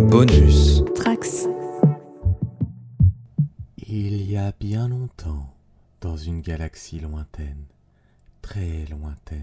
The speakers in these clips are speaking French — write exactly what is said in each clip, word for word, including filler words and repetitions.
Bonus. Trax. Il y a bien longtemps, dans une galaxie lointaine, très lointaine,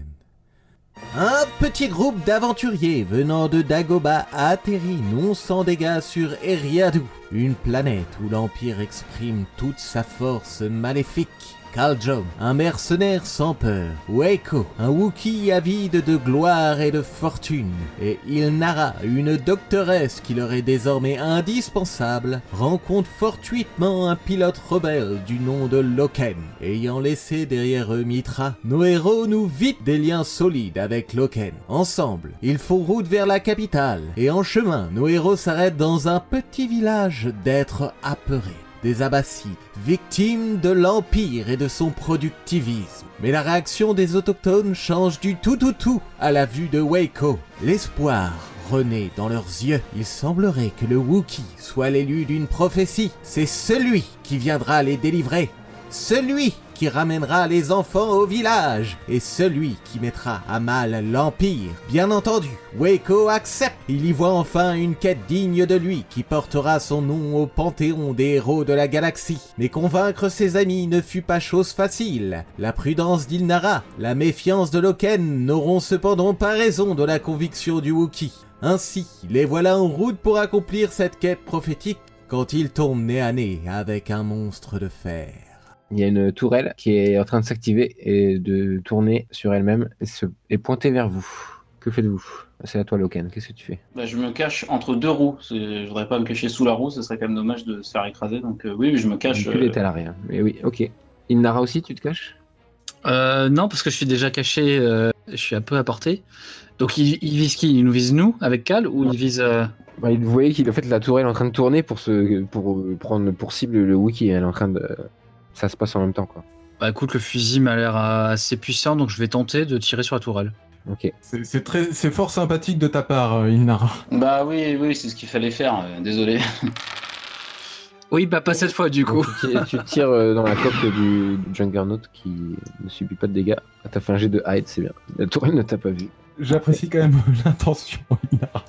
un petit groupe d'aventuriers venant de Dagobah a atterri non sans dégâts sur Eriadu, une planète où l'Empire exprime toute sa force maléfique. Khaljom, un mercenaire sans peur, Waco, un Wookiee avide de gloire et de fortune, et Ilnara, une doctoresse qui leur est désormais indispensable, rencontrent fortuitement un pilote rebelle du nom de Loken. Ayant laissé derrière eux Mitra, nos héros nouent vite des liens solides avec Loken. Ensemble, ils font route vers la capitale, et en chemin, nos héros s'arrêtent dans un petit village d'êtres apeurés. Des Abassis, victimes de l'Empire et de son productivisme. Mais la réaction des autochtones change du tout tout tout à la vue de Waco. L'espoir renaît dans leurs yeux. Il semblerait que le Wookiee soit l'élu d'une prophétie. C'est celui qui viendra les délivrer. Celui qui ramènera les enfants au village et celui qui mettra à mal l'Empire. Bien entendu, Waco accepte. Il y voit enfin une quête digne de lui qui portera son nom au panthéon des héros de la galaxie. Mais convaincre ses amis ne fut pas chose facile. La prudence d'Ilnara, la méfiance de Loken n'auront cependant pas raison de la conviction du Wookiee. Ainsi, les voilà en route pour accomplir cette quête prophétique quand ils tombent nez à nez avec un monstre de fer. Il y a une tourelle qui est en train de s'activer et de tourner sur elle-même et, se... et pointer vers vous. Que faites-vous ? C'est à toi, Loken. Qu'est-ce que tu fais ? Bah, je me cache entre deux roues. C'est... Je voudrais pas me cacher sous la roue, ce serait quand même dommage de se faire écraser. Donc euh, oui, je me cache. Le cul est à l'arrière. Mais oui, ok. Ilnara aussi, tu te caches ? euh, Non, parce que je suis déjà caché. Euh, je suis un peu à portée. Donc il, il vise qui ? Il nous vise nous avec Cal ou il vise euh... bah, vous voyez qu'il en fait la tourelle est en train de tourner pour se pour prendre pour cible le Wookiee. Elle est en train de Ça se passe en même temps, quoi. Bah écoute, le fusil m'a l'air assez puissant, donc je vais tenter de tirer sur la tourelle. Ok. C'est, c'est, très, c'est fort sympathique de ta part, euh, Ilnara. Bah oui, oui, c'est ce qu'il fallait faire, euh, désolé. Oui, bah pas cette fois, du coup. Donc, tu, tu tires euh, dans la coque du, du Juggernaut qui ne subit pas de dégâts. Ah, t'as fait un jet de hide, c'est bien. La tourelle ne t'a pas vu. J'apprécie quand même l'intention, Ilnara.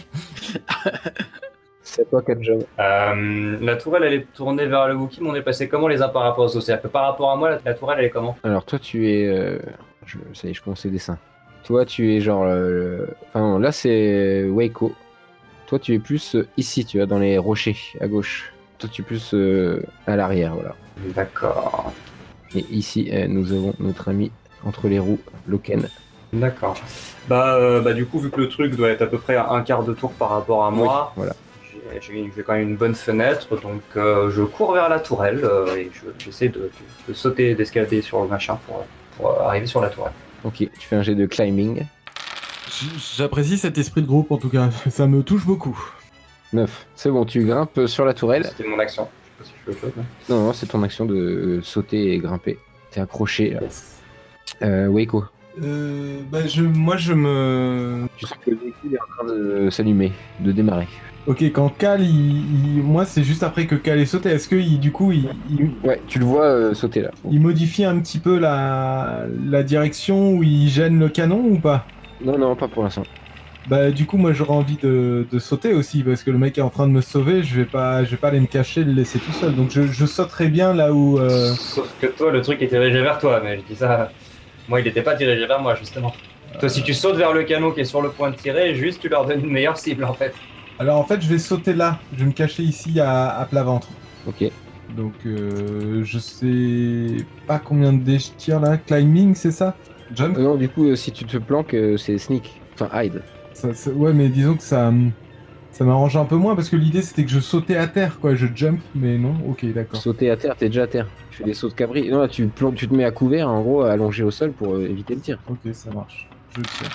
C'est à toi, Khaljom. Euh, la tourelle, elle est tournée vers le Wookiee, mais on est passé comment les uns par rapport aux autres ? C'est-à-dire que par rapport à moi, la, la tourelle, elle est comment ? Alors, toi, tu es... Euh... Je, ça y est, je commence les dessins. Toi, tu es genre... Euh... Enfin, non, là, c'est Waco. Toi, tu es plus euh, ici, tu vois, dans les rochers, à gauche. Toi, tu es plus euh, à l'arrière, voilà. D'accord. Et ici, euh, nous avons notre ami entre les roues, Loken. D'accord. Bah, euh, bah, du coup, vu que le truc doit être à peu près à un quart de tour par rapport à moi... Oui, voilà. J'ai, j'ai quand même une bonne fenêtre, donc euh, je cours vers la tourelle euh, et je, j'essaie de, de, de sauter, d'escalader sur le machin pour, pour arriver sur la tourelle. Ok, tu fais un jet de climbing. J'apprécie cet esprit de groupe en tout cas, ça me touche beaucoup. neuf. C'est bon, tu grimpes sur la tourelle. C'était mon action. Je sais pas si je fais autre chose. Mais... Non, non, c'est ton action de sauter et grimper. T'es accroché là. Yes. Euh, Waco. Euh, bah je, moi je me... Tu sens que le véhicule est en train de s'allumer, de démarrer. Ok, quand Cal, il, il- moi c'est juste après que Cal est sauté, est-ce que il, du coup il, il, Ouais, tu le vois euh, sauter là. il modifie un petit peu la, la direction où il gêne le canon ou pas ? Non, non, pas pour l'instant. Bah du coup moi j'aurais envie de, de sauter aussi parce que le mec est en train de me sauver, je vais pas, je vais pas aller me cacher et le laisser tout seul, donc je, je sauterai bien là où... euh, Sauf que toi, le truc est dirigé vers toi, mais je dis ça. Moi, il n'était pas dirigé vers moi, justement. Toi, si tu sautes vers le canon qui est sur le point de tirer, juste tu leur donnes une meilleure cible en fait. Alors en fait je vais sauter là, je vais me cacher ici à, à plat ventre. Ok. Donc euh, je sais pas combien de dés je tire là, climbing c'est ça ? Jump ? Euh, non, du coup, euh, si tu te planques, euh, c'est sneak. Enfin, hide. Ça, ça- ouais, mais disons que ça, ça m'arrange un peu moins parce que l'idée c'était que je sautais à terre, quoi. Je jump, mais non. Ok, d'accord. Sauter à terre, t'es déjà à terre. Tu fais des sauts de cabri. Non, là, tu, plan- tu te mets à couvert, en gros, allongé au sol pour euh, éviter le tir. Ok, ça marche. Je tire.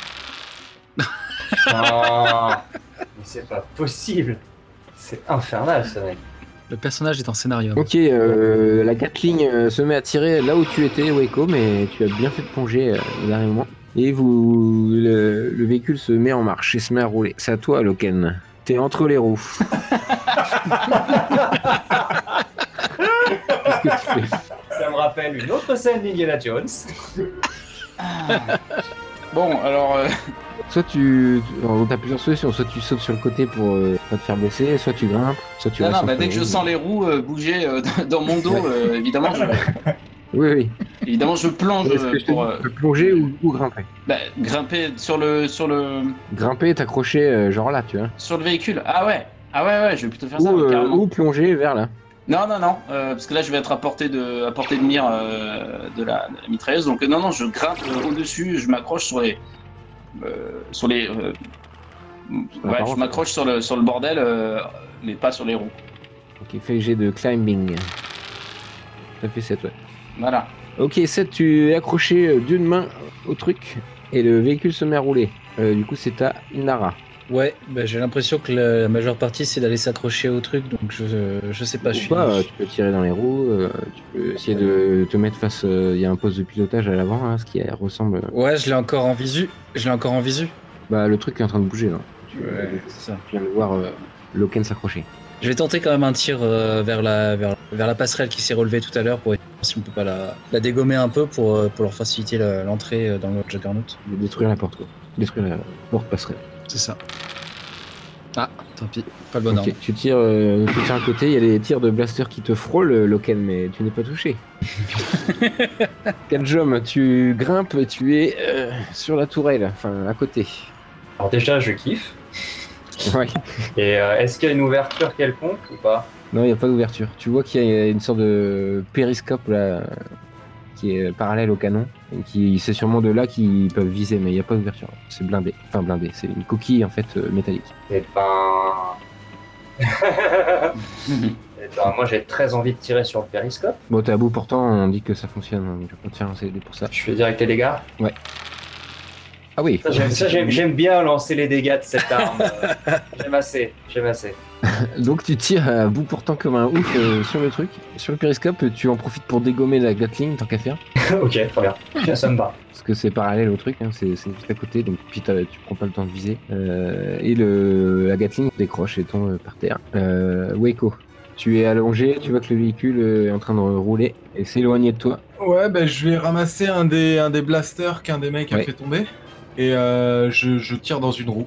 Non, mais c'est pas possible. C'est infernal, ce mec. Le personnage est en scénario. Ok, euh, la Gatling euh, se met à tirer là où tu étais, Waco, mais tu as bien fait de plonger euh, derrière moi. Et vous, le, le véhicule se met en marche et se met à rouler. C'est à toi, Loken. T'es entre les roues. Qu'est-ce que tu fais ? Ça me rappelle une autre scène d'Indiana Jones. Bon, alors, euh, Soit tu. tu as plusieurs solutions. Soit tu sautes sur le côté pour euh, pas te faire blesser, soit tu grimpes, soit tu Non, restes non, bah, entre dès les que je roues. sens les roues euh, bouger euh, dans mon dos, euh, évidemment, je, Oui, oui. évidemment, je plonge Est-ce euh, que je te pour dis, euh, tu peux plonger ou, ou grimper? bah, grimper sur le, sur le, Grimper et t'accrocher, euh, genre là, tu vois. sur le véhicule. Ah ouais, ah ouais, ouais, je vais plutôt faire ça, Ou, ouais, euh, carrément. ou plonger vers là. Non, non, non, euh, parce que là, je vais être à portée de, à portée de mire euh, de, la, de la mitrailleuse. Donc, euh, non, non, je grimpe euh, au-dessus, je m'accroche sur les. Euh, sur les. euh, la ouais, paroi, je m'accroche sur le, sur le bordel, euh, mais pas sur les roues. Ok, fais jet de climbing. Ça fait sept, ouais. Voilà. Ok, sept, tu es accroché euh, d'une main au truc et le véhicule se met à rouler. Euh, du coup, c'est à Inara. Ouais, bah, j'ai l'impression que la, la majeure partie c'est d'aller s'accrocher au truc, donc je, je sais pas. Je Ou suis... pas, euh, tu peux tirer dans les roues, euh, tu peux essayer de te mettre face. euh, Il y a un poste de pilotage à l'avant, hein, ce qui euh, ressemble. Ouais, je l'ai encore en visu. Je l'ai encore en visu. Bah, le truc est en train de bouger là. Tu, Ouais, c'est ça. tu viens de voir euh, Loken s'accrocher. Je vais tenter quand même un tir euh, vers, la, vers, vers la passerelle qui s'est relevée tout à l'heure pour essayer de voir si on peut pas la, la dégommer un peu pour, euh, pour leur faciliter la- l'entrée euh, dans le Juggernaut. De détruire la porte, quoi. Détruire la porte passerelle. C'est ça. Ah, tant pis, pas le bon ordre. Ok, tu tires, euh, tu tires à côté, il y a des tirs de blaster qui te frôlent, euh, Loken, mais tu n'es pas touché. Kaljom, tu grimpes et tu es euh, sur la tourelle, enfin à côté. Alors déjà, je kiffe. Ouais. Et euh, est-ce qu'il y a une ouverture quelconque ou pas? Non, il n'y a pas d'ouverture. Tu vois qu'il y a une sorte de périscope là, qui est parallèle au canon. Et qui, c'est sûrement de là qu'ils peuvent viser, mais il n'y a pas d'ouverture. C'est blindé. Enfin blindé, c'est une coquille en fait euh, métallique. Eh ben... Eh ben, moi j'ai très envie de tirer sur le périscope. Bon, t'es à bout portant, on dit que ça fonctionne. Donc je vais pas te faire lancer les dés pour ça. Je fais direct les dégâts. Ah oui. Ça, j'aime, ça, j'aime, j'aime bien lancer les dégâts de cette arme. Euh, j'aime assez, j'aime assez. Donc tu tires à bout portant comme un ouf euh, sur le truc. Sur le périscope, tu en profites pour dégommer la Gatling, tant qu'à faire. Ok, très bien. Ça me va. Parce que c'est parallèle au truc, hein, c'est, c'est juste à côté, donc puis t'as- tu prends pas le temps de viser. Euh, et le, la Gatling décroche et tombe par terre. Euh, Waco, tu es allongé, tu vois que le véhicule euh, est en train de rouler et s'éloigner de toi. Ouais, bah, je vais ramasser un des, un des blasters qu'un des mecs a Ouais. fait tomber. Et euh, je, je tire dans une roue.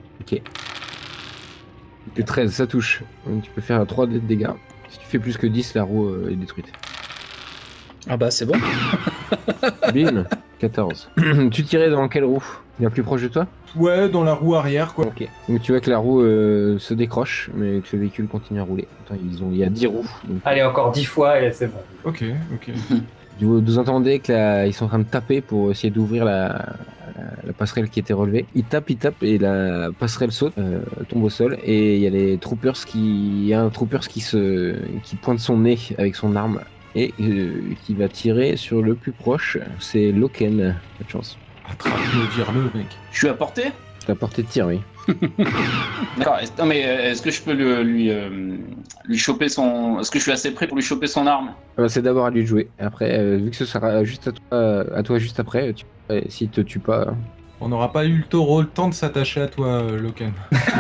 Et treize, ça touche. Donc tu peux faire trois dés de dégâts. Si tu fais plus que dix, la roue euh, est détruite. Ah bah c'est bon. Bim, quatorze. Tu tirais dans quelle roue? Bien plus proche de toi? Ouais, dans la roue arrière, quoi. Ok. Donc tu vois que la roue euh, se décroche, mais que le véhicule continue à rouler. Attends, ils ont, il y a dix roues. Donc, Allez, encore dix fois et c'est bon. Ok, ok. vous, vous entendez que la- ils sont en train de taper pour essayer d'ouvrir la, la, la passerelle qui était relevée. Ils tapent, ils tapent et la passerelle saute, euh, tombe au sol et il y a les troopers qui, il y a un troopers qui se, qui pointe son nez avec son arme et euh, qui va tirer sur le plus proche. C'est Loken. Pas de chance. Attrape-le, vire-le, mec. Je suis à portée. C'est à portée de tir, oui. D'accord. Est-ce- Non mais euh, est-ce que je peux le- lui euh, lui choper son. Est-ce que je suis assez près pour lui choper son arme? Euh, c'est d'abord à lui de jouer. Après, euh, vu que ce sera juste à toi, à toi juste après, tu, euh, s'il te tue pas. On n'aura pas eu le taureau le temps de s'attacher à toi, euh, Loken.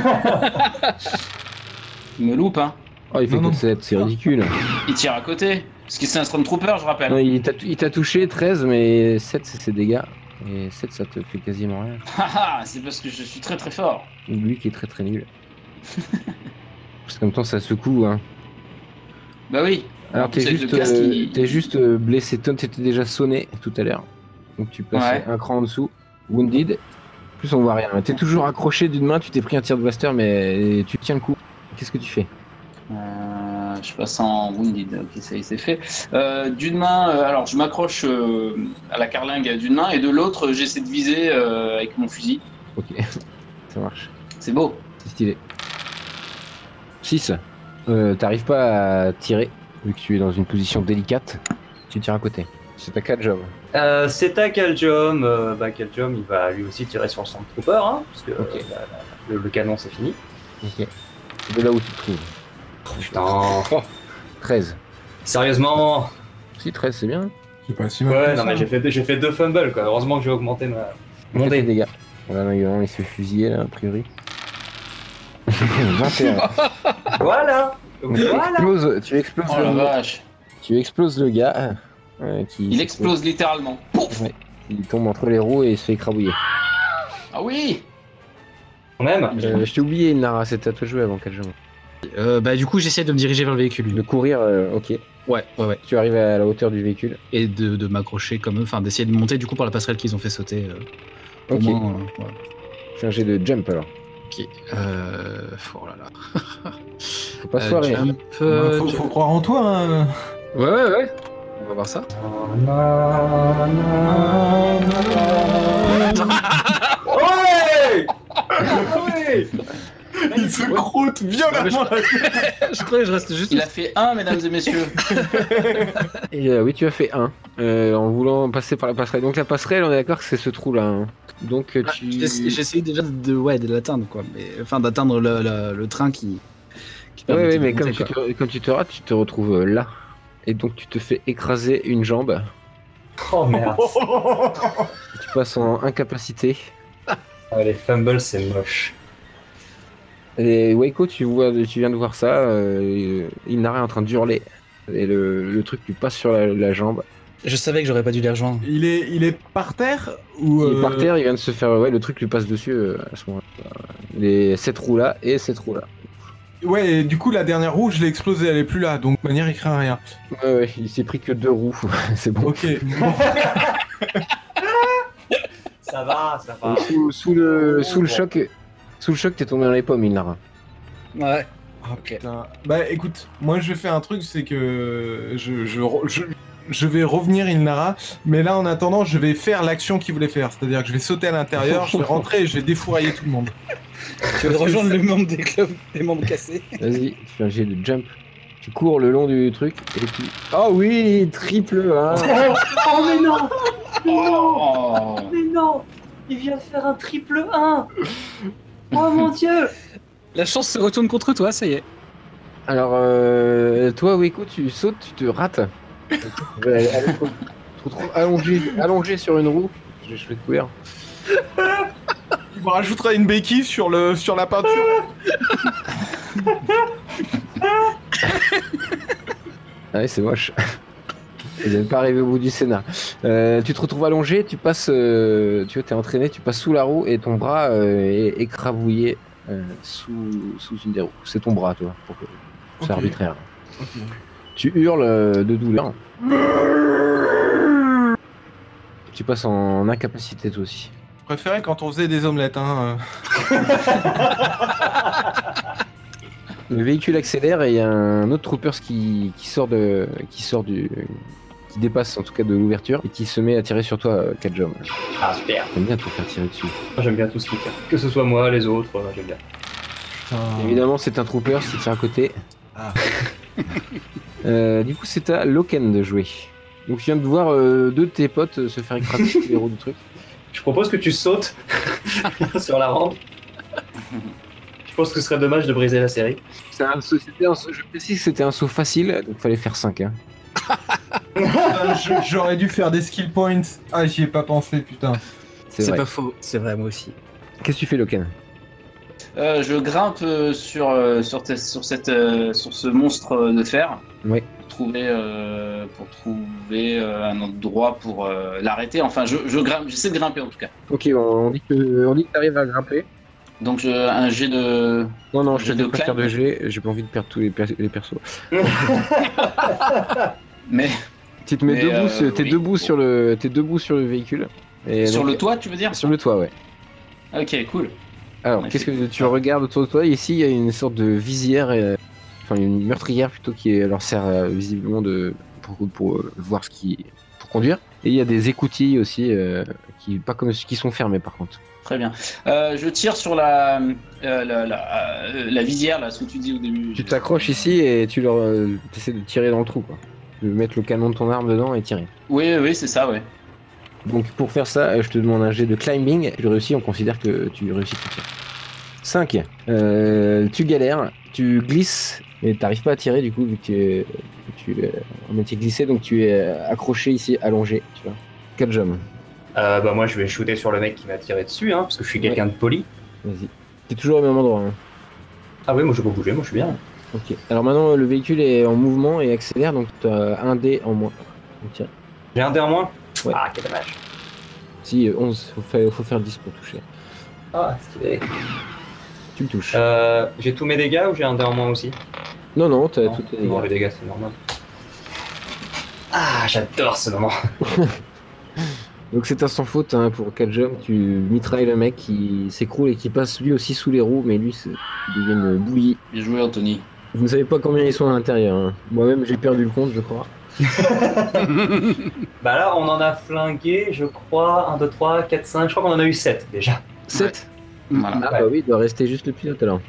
Il me loupe, hein. Oh, il fait Non, que non. sept, c'est ridicule. Il tire à côté. Parce que c'est un Stormtrooper, je rappelle. Non, il t'a il t'a touché treize, mais sept c'est ses dégâts. Et sept ça te fait quasiment rien. Haha, c'est parce que je suis très très fort. Ou lui qui est très très nul. Parce qu'en même temps ça secoue, hein. Bah oui. Alors En t'es plus, avec juste, le casque, euh, il- t'es juste euh, blessé, toi t'étais déjà sonné tout à l'heure. Donc tu passes Ouais. un cran en dessous. Wounded. En plus on voit rien. T'es toujours accroché d'une main, tu t'es pris un tir de blaster mais tu tiens le coup. Qu'est-ce que tu fais? Euh, je passe en wounded, ok, ça y est, c'est fait. Euh, d'une main, euh, alors je m'accroche euh, à la carlingue d'une main et de l'autre, j'essaie de viser euh, avec mon fusil. Ok, ça marche. C'est beau. C'est stylé. six. Euh, T'arrives pas à tirer, vu que tu es dans une position délicate. Tu tires à côté. C'est ta quatre jobs. Euh, c'est à Kaljom. Euh, bah, Kaljom, il va lui aussi tirer sur le Stormtrooper, hein, parce que Ok. euh, la- la- le, le canon c'est fini. Ok. De là où tu te trouves. Putain. treize. Sérieusement. Si, treize, c'est bien. C'est pas si mal Ouais, que non ça. mais j'ai fait, j'ai fait deux fumbles quoi. Heureusement que j'ai augmenté ma. Mon Fais tes dé. dégâts. Voilà, non, il il se fait fusiller, là, a priori. vingt et un. Voilà. Tu Voilà. exploses, tu exploses, Oh la le, vache. tu exploses le gars. euh, qui Il explose littéralement. Pouf. Ouais. Il tombe entre les roues et il se fait écrabouiller. Ah oui. Quand même. Euh, je t'ai oublié, Nara, c'était à toi de jouer avant qu'elle joue. Euh, bah du coup j'essaie de me diriger vers le véhicule. De courir, euh, ok. Ouais, ouais, ouais. Tu arrives à la hauteur du véhicule. Et de, de m'accrocher comme eux, enfin d'essayer de monter du coup par la passerelle qu'ils ont fait sauter. Euh, au Ok. moins, euh, ouais. Fais un jet de jump alors. Ok. Euh... Oh là là. Faut pas se Euh, foirer. jump, Bah, euh, faut, faut croire en toi. Hein. Ouais, ouais, ouais. On va voir ça. Ouais. Ouais. Il se croûte violemment. Je crois que je reste juste. Il a fait un, mesdames et messieurs. Et euh, oui, tu as fait un euh, en voulant passer par la passerelle. Donc la passerelle, on est d'accord que c'est ce trou là. Hein. Donc euh, tu. J'ai j'ai essayé déjà de, ouais, de l'atteindre, quoi. Mais, enfin, d'atteindre le, le, le train qui. qui Ouais, permettait ouais, de mais monter, comme tu, quoi. te, comme tu te rates, tu te retrouves euh, là. Et donc tu te fais écraser une jambe. Oh merde. Tu passes en incapacité. Ah, les fumbles, c'est moche. Et Waco, tu, vois, tu viens de voir ça. Euh, Inara est en train de hurler. Et le, le truc lui passe sur la, la jambe. Je savais que j'aurais pas dû les rejoindre. Il est, il est par terre ou Il est par euh, terre, il vient de se faire. Ouais, le truc lui passe dessus euh, à ce moment-là. Les sept roues là et sept roues là. Ouais, et du coup la dernière roue, je l'ai explosée, elle est plus là, donc de manière il craint rien. Ouais, ouais, il s'est pris que deux roues. C'est bon. Ok. Ça va, ça va. Et sous, sous le, sous le choc, sous le choc, t'es tombé dans les pommes, Inara. Ouais. Ah putain. Bah écoute, moi je vais faire un truc, c'est que je, je, je, je vais revenir Ilnara, mais là en attendant, je vais faire l'action qu'il voulait faire. C'est-à-dire que je vais sauter à l'intérieur, je vais rentrer et je vais défourailler tout le monde. Tu veux rejoindre le membre des clubs, des membres cassés. Vas-y, tu fais un jet de jump. Tu cours le long du truc et tu. Oh oui, triple hein. Oh mais non. Oh. Mais non. Il vient de faire un triple un. Oh mon dieu. La chance se retourne contre toi, ça y est. Alors, euh, toi, Weko, tu sautes, tu te rates. Tu te retrouves allongé, allongé sur une roue. Je vais te courir. Il me rajoutera une béquille sur, le, sur la peinture. Ah ouais, c'est moche. Ils n'aiment pas arriver au bout du scénar. Euh, tu te retrouves allongé, tu passes, euh, tu vois, t'es entraîné, tu passes sous la roue et ton bras euh, est écrabouillé euh, sous, sous une des roues. C'est ton bras, toi, pour que c'est Ok. arbitraire. Ok. Tu hurles euh, de douleur. Tu passes en incapacité, toi aussi. Je préférais quand on faisait des omelettes. Hein. Le véhicule accélère et il y a un autre troopers qui, qui sort de, qui sort du, qui dépasse en tout cas de l'ouverture et qui se met à tirer sur toi, Kajom. Ah super. J'aime bien te faire tirer dessus. Moi, j'aime bien tout ce qui tire. Que ce soit moi, les autres, euh, j'aime bien. Putain. Évidemment, c'est un trooper qui tire à côté. Ah. Euh, du coup, c'est à Loken de jouer. Donc, tu viens de voir euh, deux de tes potes se faire écraser sur les roues du truc. Je propose que tu sautes sur la rampe. Je pense que ce serait dommage de briser la série. C'est un saut- c'était un saut- je précise que c'était un saut facile, donc fallait faire cinq. Hein. Putain, je- J'aurais dû faire des skill points. Ah, j'y ai pas pensé, putain. C'est C'est vrai. pas faux. C'est vrai, moi aussi. Qu'est-ce que tu fais, Loken? Euh, je grimpe euh, sur, euh, sur, te- sur, cette, euh, sur ce monstre euh, de fer. Oui. Pour trouver, euh, pour trouver euh, un endroit pour euh, l'arrêter. Enfin, je, je grimpe, j'essaie de grimper en tout cas. Ok, on, on dit que on dit que t'arrives à grimper. Donc, je, un jet de. Non, non, je Jet te de fais pas faire climb. de jet, j'ai pas envie de perdre tous les, per- les persos. Mais Tu te mets Mais, debout, euh, sur- t'es oui. debout sur le, t'es debout sur le véhicule. Et sur donc- le toit, tu veux dire? Sur le toit, ouais. Ok, cool. Alors, Ouais, qu'est-ce c'est- que tu regardes autour de toi? Ici, il y a une sorte de visière, euh, enfin une meurtrière plutôt qui est- leur sert euh, visiblement de pour, pour, euh, voir ce qui pour conduire. Et il y a des écoutilles aussi euh, qui pas comme qui sont fermés par contre. Très bien. Euh, je tire sur la, euh, la, la, euh, la visière, là, ce que tu dis au début. Tu t'accroches ici et tu leur euh, essaies de tirer dans le trou, quoi. De mettre le canon de ton arme dedans et tirer. Oui, oui, c'est ça, ouais. Donc pour faire ça, euh, je te demande un jet de climbing. Tu réussis, on considère que tu réussis tout tir. cinq. Euh, tu galères, tu glisses, mais t'arrives pas à tirer du coup vu que tu es, tu es en métier glissé, donc tu es accroché ici, allongé, tu vois. Quatre jumps. Euh, bah moi je vais shooter sur le mec qui m'a tiré dessus, hein, parce que je suis quelqu'un de poli. Vas-y. T'es toujours au même endroit. Hein. Ah oui, moi je peux bouger, moi je suis bien. Ok. Alors maintenant le véhicule est en mouvement et accélère, donc t'as un dé en moins. Donc, tiens. J'ai un dé en moins. Ouais. Ah quel dommage. Si, euh, onze, faut faire, faut faire dix pour toucher. Ah stylé. Tu me touches. Euh, j'ai tous mes dégâts ou j'ai un dé en moins aussi? Non, non, t'as Non, tout tes non, dégâts. les dégâts, c'est normal. Ah, j'adore ce moment. Donc c'est à sans faute hein, pour Kaljom, tu mitrailles le mec qui s'écroule et qui passe lui aussi sous les roues, mais lui c'est- il devient une bouillie. Bien joué, Anthony. Vous ne savez pas combien ils sont à l'intérieur. hein. Moi-même j'ai perdu le compte, je crois. Bah là, on en a flingué, je crois, un, deux, trois, quatre, cinq, je crois qu'on en a eu sept déjà. sept Voilà. Ah bah oui, il doit rester juste le pilote alors.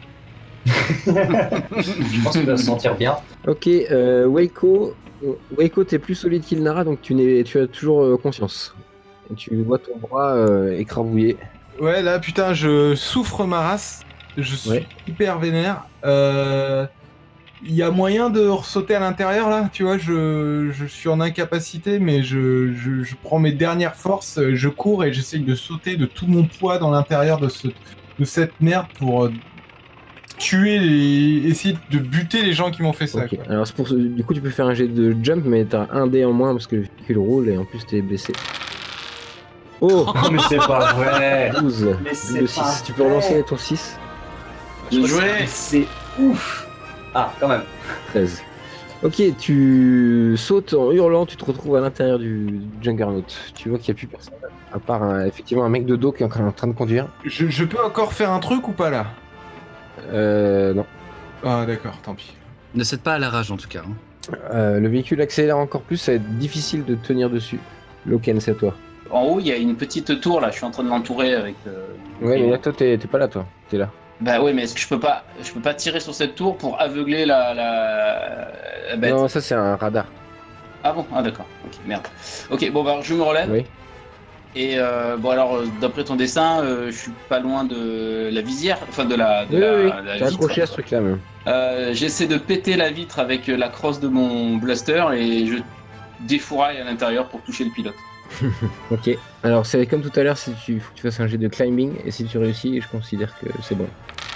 Je pense qu'il va se sentir bien. Ok, euh, Waco, Waco t'es plus solide qu'Ilnara, donc tu, n'es, tu as toujours euh, conscience. Et tu vois ton bras euh, écrabouillé. Ouais, là, putain, je souffre ma race. Je suis Ouais. hyper vénère. Euh... Il y a moyen de ressauter à l'intérieur, là. Tu vois, je, je suis en incapacité, mais je, je, je prends mes dernières forces, je cours et j'essaye de sauter de tout mon poids dans l'intérieur de, ce, de cette merde pour euh, tuer les... essayer de buter les gens qui m'ont fait ça. Ok, quoi. alors c'est pour ce- du coup tu peux faire un jet de jump, mais t'as un dé en moins parce que le véhicule roule et en plus t'es blessé. Oh Oh, mais c'est pas vrai. douze, Mais c'est double pas six. Tu peux vrai. relancer ton six, Bien joué. C'est ouf. Ah, quand même. treize. Ok, tu sautes en hurlant, tu te retrouves à l'intérieur du Juggernaut. Tu vois qu'il n'y a plus personne, à part un- effectivement un mec de dos qui est encore en train de conduire. Je, je peux encore faire un truc ou pas, là? Euh, non. Ah, d'accord, tant pis. Ne cède pas à la rage en tout cas. hein. Euh, le véhicule accélère encore plus, ça va être difficile de tenir dessus. Loken, c'est à toi. En haut, il y a une petite tour là. Je suis en train de l'entourer avec. euh, Ouais, et- mais là, toi, t'es t'es pas là, toi. T'es là. Bah ouais, mais est-ce que je peux pas, je peux pas tirer sur cette tour pour aveugler la, la, la bête? Non, ça, c'est un radar. Ah bon, ah d'accord. Ok, merde. Ok, bon bah alors, je me relève. Oui. Et euh, bon alors, euh, d'après ton dessin, euh, je suis pas loin de la visière, enfin de la, de Oui, la, oui, oui. de la T'es vitre. accroché à ce truc-là, même. Euh, J'essaie de péter la vitre avec la crosse de mon blaster et je défouraille à l'intérieur pour toucher le pilote. Ok. Alors, c'est comme tout à l'heure, si tu faut que tu fasses un jet de climbing, et si tu réussis, je considère que c'est bon.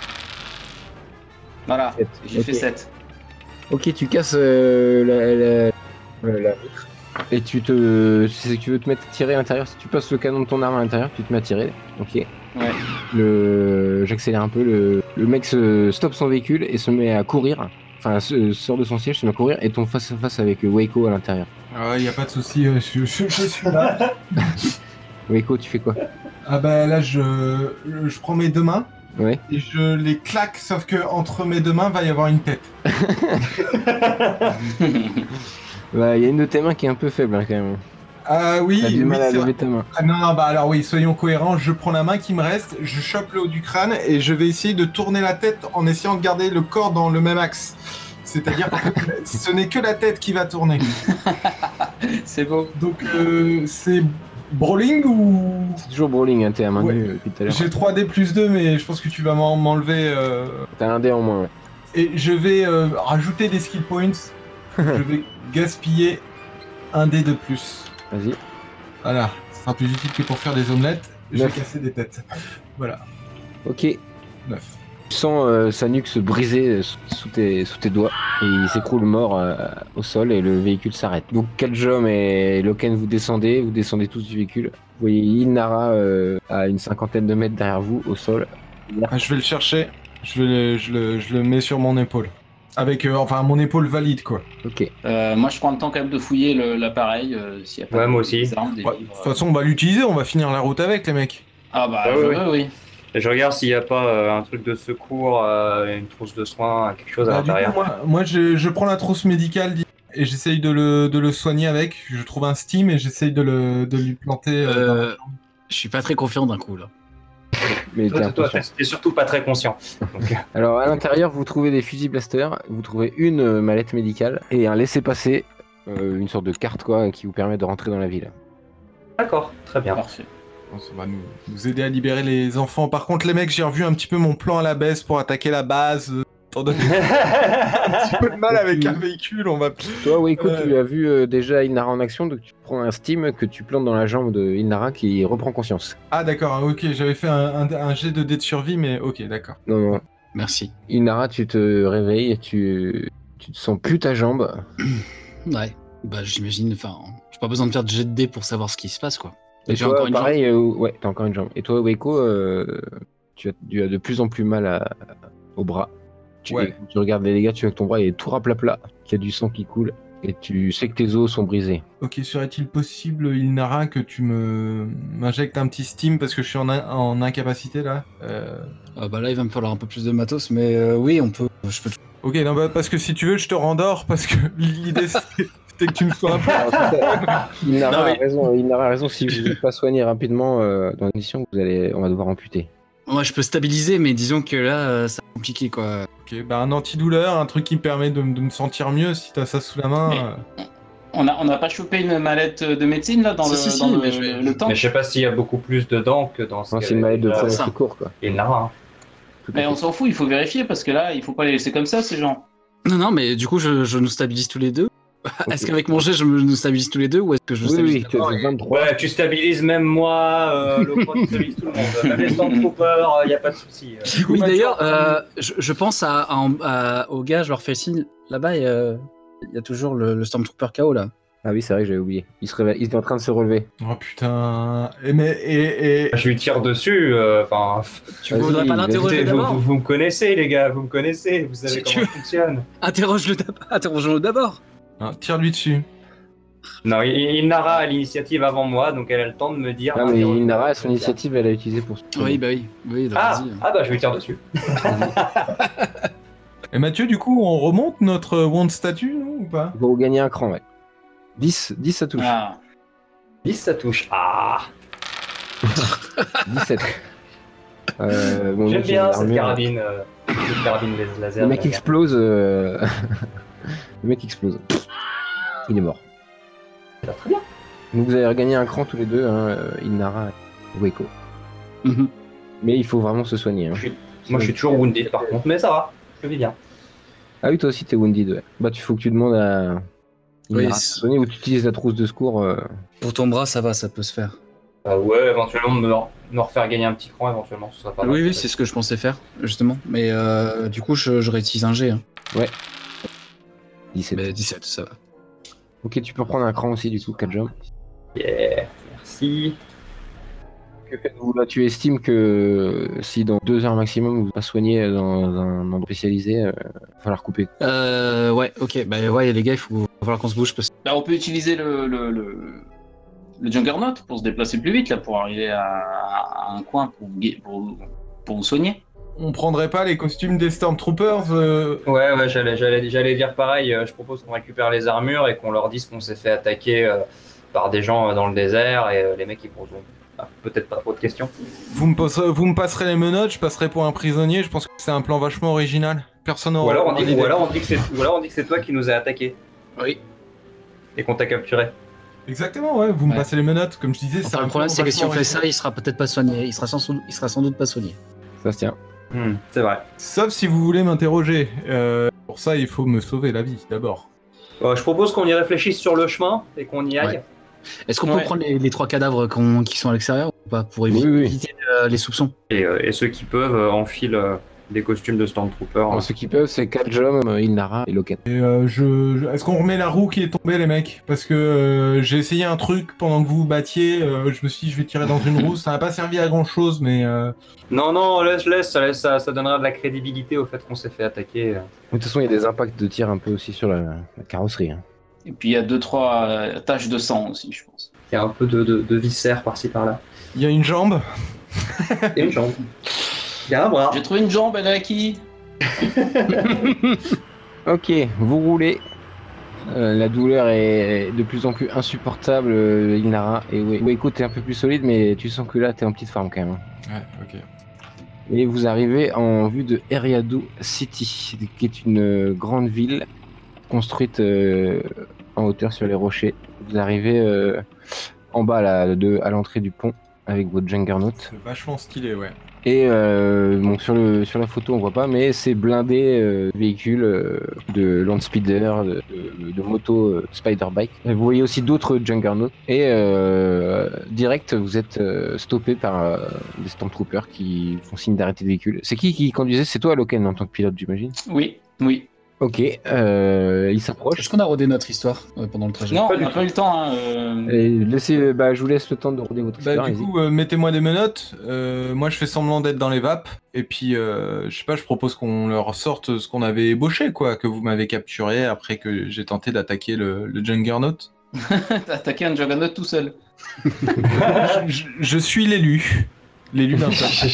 Voilà, Sept. j'ai Ok. fait sept. Ok, tu casses euh, la, la, euh, la vitre. Et tu te. Si tu veux te mettre tirer à l'intérieur, si tu passes le canon de ton arme à l'intérieur, tu te mets à tirer. Ok. Ouais. Le... J'accélère un peu. Le... le mec se stoppe son véhicule et se met à courir. Enfin, se... sort de son siège, se met à courir et tombe face à face avec Waco à l'intérieur. Ah, y a pas de souci, euh, je, je, je suis là. Waco, tu fais quoi? Ah bah là, je, je prends mes deux mains Ouais. et je les claque, sauf que entre mes deux mains, va y avoir une tête. Bah, il y a une de tes mains qui est un peu faible hein, quand même. Ah oui, T'as du oui, mal à c'est vrai. lever ta main. Ah non, non, bah alors oui, soyons cohérents, je prends la main qui me reste, je chope le haut du crâne et je vais essayer de tourner la tête en essayant de garder le corps dans le même axe. C'est-à-dire que ce n'est que la tête qui va tourner. C'est beau. Donc euh, c'est brawling ou... C'est toujours brawling, hein, t'es à main Ouais. nue euh, depuis tout à l'heure. J'ai trois D plus deux, mais je pense que tu vas m'en- m'enlever... euh, T'as un dé en moins, ouais. Et je vais euh, rajouter des skill points. Je vais gaspiller un dé de plus. Vas-y. Voilà, ce sera plus utile que pour faire des omelettes. Je vais Neuf. casser des têtes. Voilà, Ok. neuf. Tu sens euh, sa nuque se briser euh, sous, sous tes, sous tes doigts et il s'écroule mort euh, au sol et le véhicule s'arrête. Donc Kaljom et Loken, vous descendez, vous descendez tous du véhicule. Vous voyez Ilnara euh, à une cinquantaine de mètres derrière vous au sol. Ah, je vais le chercher. Je, vais le, je, le, je le mets sur mon épaule. Avec, euh, enfin, mon épaule valide, quoi. Ok. Euh, moi, je prends le temps quand même de fouiller le- l'appareil. Euh, s'il y a pas Ouais, de- moi aussi. des armes, des Ouais, de livres. toute façon, on va l'utiliser, on va finir la route avec, les mecs. Ah bah, Ah je ouais, veux, oui. Et je regarde s'il n'y a pas euh, un truc de secours, euh, une trousse de soins, quelque chose à Bah, du coup, l'intérieur. moi, moi je, je prends la trousse médicale et j'essaye de le, de le soigner avec. Je trouve un steam et j'essaye de, le, de lui planter. euh, dans la- Euh, je suis pas très confiant d'un coup là. Mais t'es Toi, toi, inconscient. t'es surtout pas très conscient. Donc, euh, Alors à l'intérieur, vous trouvez des fusils blaster, vous trouvez une euh, mallette médicale et un laissez-passer, euh, une sorte de carte quoi, qui vous permet de rentrer dans la ville. D'accord, très bien. Parfait. Bon, ça va nous, nous aider à libérer les enfants. Par contre, les mecs, j'ai revu un petit peu mon plan à la baisse pour attaquer la base. euh, Étant donné que j'ai un petit peu de mal avec un véhicule, on va. Toi, Waco, Euh. tu as vu euh, déjà Ilnara en action, donc tu prends un steam que tu plantes dans la jambe de Ilnara qui reprend conscience. Ah, d'accord, ok, j'avais fait un, un, un jet de dés de survie, mais ok, d'accord. Non, non. Merci. Ilnara, tu te réveilles et tu, tu te sens plus ta jambe. Ouais. Bah j'imagine. Enfin, j'ai pas besoin de faire de jet de dés pour savoir ce qui se passe quoi. Et J'ai toi, encore une jambe. pareil, euh, ouais, t'as encore une jambe. Et toi, Waco, euh, Tu as, tu as de plus en plus mal à, au bras. Tu, Ouais. et quand tu regardes les dégâts, tu vois que ton bras il est tout raplapla, qu'il y a du sang qui coule, et tu sais que tes os sont brisés. Ok, serait-il possible, Ilnara, que tu me m'injectes un petit steam parce que je suis en, in- en incapacité là euh... Ah bah là, il va me falloir un peu plus de matos, mais euh, oui, on peut. Je peux. Ok, non, bah, parce que si tu veux, je te rendors parce que l'idée c'est c'était que tu me sois un peu. Alors, tout ça, Ilnara, Non, mais- a raison, Ilnara a raison, si vous n'êtes pas soigné rapidement euh, dans l'émission, vous allez, on va devoir amputer. Moi, je peux stabiliser, mais disons que là, euh, c'est compliqué, quoi. Ok, bah un antidouleur, un truc qui me permet de, m- de me sentir mieux si t'as ça sous la main. Mais- euh. On a, on n'a pas chopé une mallette de médecine là dans Si, le, si, si, dans le, mais je vais- le temps. Mais je sais pas s'il y a beaucoup plus dedans que dans ce Non, qu'elle c'est une maladie de avait premier déjà- ça. secours, quoi. Et Nara. Hein. Tout à Mais fait. on s'en fout, il faut vérifier parce que là, il faut pas les laisser comme ça, ces gens. Non, non, mais du coup, je, je nous stabilise tous les deux. Est-ce qu'avec mon jet, je me nous stabilise tous les deux ou est-ce que je nous Oui, stabilise oui, tu d'abord as et- vingt-trois. Ouais, tu stabilises même moi, euh, le pro, tu stabilises tout le monde. Même les Stormtroopers, il n'y a pas de souci. euh. Du coup, Oui, Mathieu, d'ailleurs, euh, je, je pense à, à, à- aux gars, je leur fais le signe. Là-bas, il y a, il y a toujours le, le Stormtrooper K O, là. Ah oui, c'est vrai que j'avais oublié. Il, se réveille, il est en train de se relever. Oh putain. Et, mais, et, et... Je lui tire dessus, euh, enfin. Tu Vas-y, voudrais pas vas-y. l'interroger écoutez, vous, d'abord vous, vous me connaissez, les gars, vous me connaissez, vous savez Si comment tu- je fonctionne. Interroge-le d'ab- Interrogeons-le d'abord. hein, tire-lui dessus. Non, il- Ilnara a l'initiative avant moi, donc elle a le temps de me dire. Ah, mais interroge- Ilnara, son initiative, elle a utilisé pour se Oui, bah oui. oui donc Ah, vas-y. ah bah je lui tire dessus. Et Mathieu, du coup, on remonte notre Wand statue, nous, ou pas? Vous regagnez un cran, ouais. dix, dix ça touche. Ah. dix, ça touche. Ah, dix-sept. Euh, bon, j'aime donc, il bien a cette l'armure. carabine, euh, cette carabine les- laser. Le mec là, explose. euh, Le mec explose. Il est mort. ça va très bien. Donc vous avez regagné un cran tous les deux, hein, euh, Ilnara et Waco. Mhm. Mais il faut vraiment se soigner. Hein. Je suis- Moi je suis toujours wounded par contre, mais ça va, je vis bien. Ah oui, toi aussi t'es wounded. Ouais. Bah tu faut que tu demandes à Oui, Ilnara de c'est- se soigner ou tu utilises la trousse de secours. euh, Pour ton bras, ça va, ça peut se faire. Ah ouais, éventuellement me, me refaire gagner un petit cran, éventuellement, ce serait pas mal. Oui, oui, c'est ce que je pensais faire, justement. Mais euh, du coup, je, je réutilise un G. Hein. dix-sept. Mais dix-sept, ça va. Ok, tu peux prendre un cran aussi du coup, quatre jumps. Yeah, merci. Que faites-vous là? Tu estimes que si dans deux heures maximum vous ne pas soigné dans un endroit spécialisé, il va falloir couper. Euh, ouais, ok. Bah ouais, les gars, il faut va falloir qu'on se bouge parce que. Là, on peut utiliser le, le, le, le Juggernaut pour se déplacer plus vite, là, pour arriver à, à un coin pour, vous gui- pour, pour vous soigner. On prendrait pas les costumes des Stormtroopers euh, Ouais, ouais, j'allais, j'allais, j'allais dire pareil. euh, Je propose qu'on récupère les armures et qu'on leur dise qu'on s'est fait attaquer euh, par des gens euh, dans le désert et euh, les mecs ils poseront ah, peut-être pas trop de questions. vous, me passerez, vous me passerez les menottes, je passerai pour un prisonnier. Je pense que c'est un plan vachement original. Personne Ou n'aura alors, on dit, l'idée. ou, alors on dit que c'est, ou alors on dit que c'est toi qui nous as attaqués Oui. et qu'on t'a capturé. Exactement, ouais. Vous me Ouais. passez les menottes, comme je disais. c'est Enfin, un le problème, plan c'est que si on vachement fait ça, original. il sera peut-être pas soigné. Il sera sans, il sera sans doute pas soigné. Ça se tient. Hmm, c'est vrai. Sauf si vous voulez m'interroger. Euh, pour ça, il faut me sauver la vie d'abord. Euh, je propose qu'on y réfléchisse sur le chemin et qu'on y aille. Ouais. Est-ce qu'on Ouais. peut prendre les, les trois cadavres qu'on- qui sont à l'extérieur ou pas pour éviter, Oui, oui. éviter, euh, les soupçons? Et, euh, et ceux qui peuvent euh, enfilent euh, des costumes de Stormtrooper. Alors, hein. ceux qui peuvent, c'est Kaljom, Ilnara et Loken. Et euh, je, je- Est-ce qu'on remet la roue qui est tombée, les mecs? Parce que euh, j'ai essayé un truc pendant que vous vous battiez. euh, je me suis dit, je vais tirer dans une roue. Ça n'a pas servi à grand chose, mais. euh, Non, non, laisse, laisse, ça, laisse ça, ça donnera de la crédibilité au fait qu'on s'est fait attaquer. De toute façon, il y a des impacts de tir un peu aussi sur la, la carrosserie. Hein. Et puis, il y a deux, trois euh, taches de sang aussi, je pense. Il y a un peu de, de, de viscères par-ci par-là. Il y a une jambe. Et une jambe. Il y a un bras. J'ai trouvé une jambe, elle est à qui? Ok, vous roulez. Euh, la douleur est de plus en plus insupportable, euh, Ilnara. Et ouais, Waco, t'es un peu plus solide, mais tu sens que là, t'es en petite forme quand même. hein. Ouais, ok. Et vous arrivez en vue de Eriadu City, qui est une euh, grande ville construite euh, en hauteur sur les rochers. Vous arrivez euh, en bas là, de, à l'entrée du pont avec votre Juggernaut. C'est vachement stylé, ouais. Et euh, bon, sur, le, sur la photo on voit pas, mais c'est blindé euh, de véhicules, euh, de landspeeder, de, de, de motos euh, spider bike. Et vous voyez aussi d'autres Juggernauts. Et euh, direct, vous êtes euh, stoppé par euh, des Stormtroopers qui font signe d'arrêter le véhicule. C'est qui qui conduisait? C'est toi, Loken, en tant que pilote, j'imagine? Oui, oui. Ok, euh, il Est-ce s'approche. qu'on a rodé notre histoire euh, pendant le trajet? Non, Pas on du n'a tout. pas eu le temps. Hein, euh, Et laissez, bah, je vous laisse le temps de roder votre Bah, histoire. du allez-y. coup, euh, mettez-moi des menottes. Euh, moi, je fais semblant d'être dans les vapes. Et puis, euh, je sais pas, je propose qu'on leur sorte ce qu'on avait ébauché, quoi, que vous m'avez capturé après que j'ai tenté d'attaquer le, le Juggernaut. T'as attaqué un Juggernaut tout seul. je, je- je suis l'élu. L'élu d'un peuple.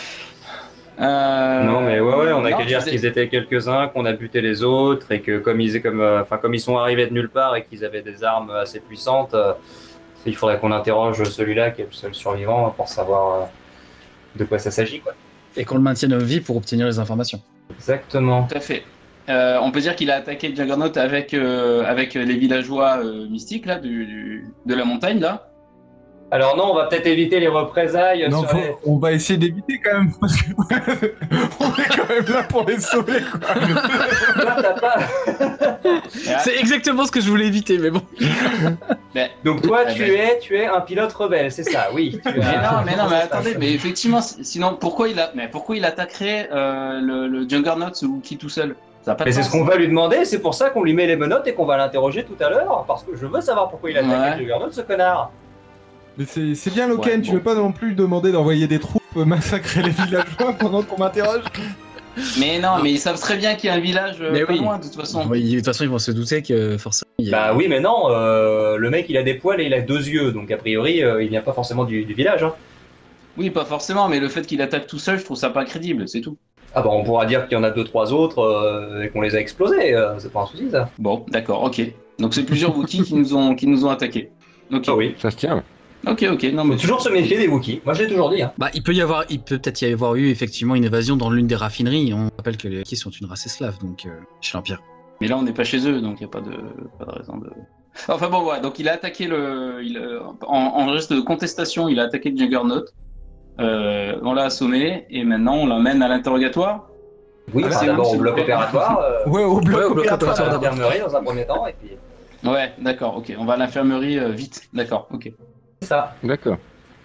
Euh, Non, mais ouais, ouais, on a non, qu'à je dire faisais- qu'ils étaient quelques-uns, qu'on a buté les autres, et que comme ils, comme, euh, enfin, comme ils sont arrivés de nulle part et qu'ils avaient des armes assez puissantes, euh, il faudrait qu'on interroge celui-là qui est le seul survivant pour savoir euh, de quoi ça s'agit, quoi. Et qu'on le maintienne en vie pour obtenir les informations. Exactement. Tout à fait. Euh, on peut dire qu'il a attaqué le Juggernaut avec, euh, avec les villageois euh, mystiques là, du, du- de la montagne là. Alors non, on va peut-être éviter les représailles Non, sur faut- les... on va essayer d'éviter quand même, parce que on est quand même là pour les sauver, quoi. Toi, t'as pas- Et à- C'est exactement ce que je voulais éviter, mais bon. mais, Donc toi, Ah, tu mais- es, tu es un pilote rebelle, c'est ça, oui. Tu mais as- non, mais non, mais attendez, mais effectivement, si- sinon pourquoi il a, mais pourquoi il attaquerait euh, le, le Juggernaut ce Wookie tout seul? Ça a pas de Mais c'est sens. ce qu'on va lui demander, c'est pour ça qu'on lui met les menottes et qu'on va l'interroger tout à l'heure, parce que je veux savoir pourquoi il a attaqué Ouais. le Juggernaut, ce connard. Mais c'est c'est bien, Loken, Ouais, tu bon. veux pas non plus demander d'envoyer des troupes euh, massacrer les villageois pendant qu'on m'interroge? Mais non, mais ils savent très bien qu'il y a un village euh, Mais pas oui. loin de toute façon. Oui, de toute façon, ils vont se douter que forcément. il y a- Bah oui, mais non, euh, le mec il a des poils et il a deux yeux, donc a priori euh, il vient pas forcément du, du village. Hein. Oui, pas forcément, mais le fait qu'il attaque tout seul, je trouve ça pas crédible, c'est tout. Ah bah on pourra dire qu'il y en a deux trois autres euh, et qu'on les a explosés, euh, c'est pas un souci ça. Bon, d'accord, ok. Donc c'est plusieurs Wookiees qui nous ont qui nous ont attaqués. Ok, Ah oui. Ça se tient. ok, ok. Non, Faut mais toujours se méfier des Wookiees, moi je l'ai toujours dit. Hein. Bah, il peut y avoir, il peut peut-être y avoir eu effectivement une évasion dans l'une des raffineries. On rappelle que les Wookiees sont une race esclave, donc euh, chez l'Empire. Mais là, on n'est pas chez eux, donc il n'y a pas de, pas de raison de. Enfin bon, ouais, donc il a attaqué le. Il, euh, en, en geste de contestation, il a attaqué le Juggernaut. Euh, on l'a assommé et maintenant on l'emmène à l'interrogatoire. Oui, Ah, enfin, c'est d'abord où, au s'il bloc vous plaît opératoire, euh, Ouais, au bloc Ouais, au bloc opératoire. à opératoire. l'infirmerie dans un premier temps, et puis Ouais, d'accord, ok. On va à l'infirmerie euh, vite. D'accord, ok. c'est ça. D'accord.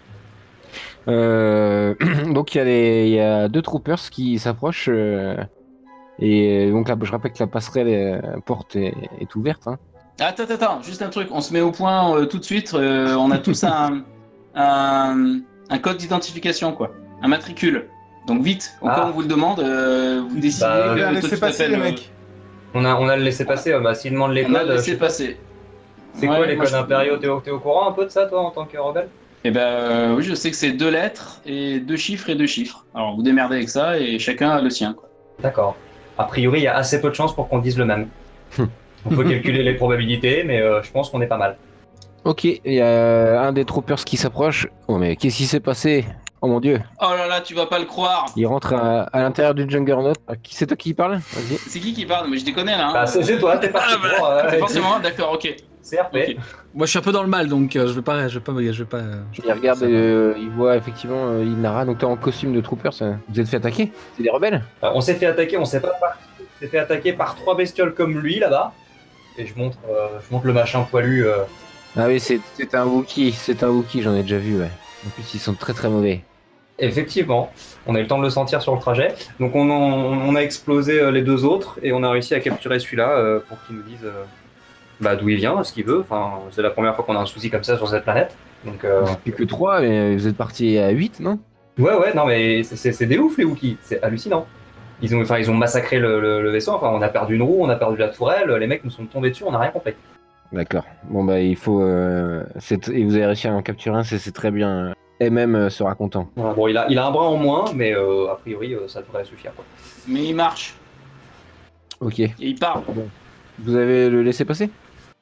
Euh, donc il y, a les- il y a deux troopers qui s'approchent. euh, et donc là, je rappelle que la passerelle euh, porte est, est ouverte. Hein. Attends, attends, attends, juste un truc. On se met au point euh, tout de suite. Euh, on a tous un, un, un code d'identification, quoi. Un matricule. Donc vite, au Ah. cas où on vous le demande, euh, vous décidez. Bah, que Allez, toi, laissez tu passer les t'appelles, euh, mecs. On a, on a le laissé passer, euh, bah s'il demande les On a codes, laissé je- passer. c'est Ouais, quoi les moi, codes je- impériaux, t'es au, t'es au courant un peu de ça toi en tant que rebelle? Eh ben euh, oui, je sais que c'est deux lettres et deux chiffres et deux chiffres. Alors vous démerdez avec ça et chacun a le sien, quoi. D'accord. A priori, il y a assez peu de chances pour qu'on dise le même. On peut calculer les probabilités, mais euh, je pense qu'on est pas mal. Ok, il y a un des troopers qui s'approche. Oh mais qu'est-ce qui s'est passé? Oh mon dieu. Oh là là, tu vas pas le croire. Il rentre à, à l'intérieur du Juggernaut. Ah, qui- C'est toi qui parle? Vas-y. C'est qui qui parle? Mais je déconne là. Hein. Bah, c'est c'est toi, t'es parti Ah, bah, pour, euh, C'est forcément moi. D'accord, ok. C R P. Ok. Moi, je suis un peu dans le mal, donc euh, je vais pas, je vais pas, je vais pas. euh, Il regarde, ça va. euh, il voit effectivement euh, Ilnara. Donc t'es en costume de trooper. Ça. Vous êtes fait attaquer? C'est des rebelles? Euh, on s'est fait attaquer, on s'est pas par... on s'est fait attaquer par trois bestioles comme lui là-bas. Et je montre, euh, je montre le machin poilu. euh. Ah oui, c'est c'est un Wookie. C'est un Wookie, j'en ai déjà vu, ouais. En plus, ils sont très très mauvais. Effectivement, on a eu le temps de le sentir sur le trajet. Donc on, en- on a explosé euh, les deux autres et on a réussi à capturer celui-là euh, pour qu'il nous dise euh, bah, d'où il vient, ce qu'il veut. Enfin, c'est la première fois qu'on a un souci comme ça sur cette planète. Donc euh, Plus que trois, mais vous êtes parti à huit, non? ouais, ouais, non mais c'est- c'est c'est des ouf les Wookiees, c'est hallucinant. Ils ont, enfin, ils ont massacré le, le- le vaisseau. Enfin, on a perdu une roue, on a perdu la tourelle. Les mecs nous sont tombés dessus, on n'a rien compris. D'accord. Bon bah il faut... Euh, c'est- et vous avez réussi à en capturer un, c'est c'est très bien. Et même euh, sera content. Voilà, bon, il a, il a un bras en moins, mais euh, a priori euh, ça devrait suffire. Quoi. Mais il marche Ok. et il parle. Vous avez le laissé passer?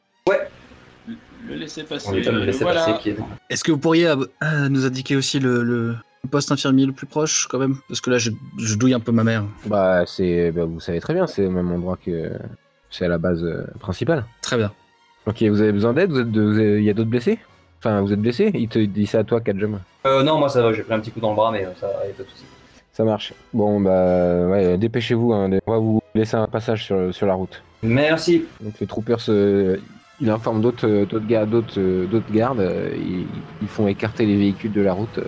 Le laisser passer. On lui donne le laisser voilà. passer qui est. Est-ce que vous pourriez euh, euh, nous indiquer aussi le, le poste infirmier le plus proche, quand même? Parce que là, je, je douille un peu ma mère. Bah c'est... Bah, vous savez très bien, c'est au même endroit que... C'est à la base euh, principale. Très bien. Ok, vous avez besoin d'aide? Vous êtes de... vous avez- Il y a d'autres blessés? Enfin, vous êtes blessé? Il te dit ça à toi, Kadjum. Euh, non, moi ça va, j'ai pris un petit coup dans le bras, mais euh, ça y a pas de souci. Ça marche. Bon bah... Ouais, dépêchez-vous, hein. On va vous laisser un passage sur, sur la route. Merci. Donc les troopers, se... il informe d'autres euh, d'autres ga- d'autres euh, d'autres gardes, euh, ils, ils font écarter les véhicules de la route, euh,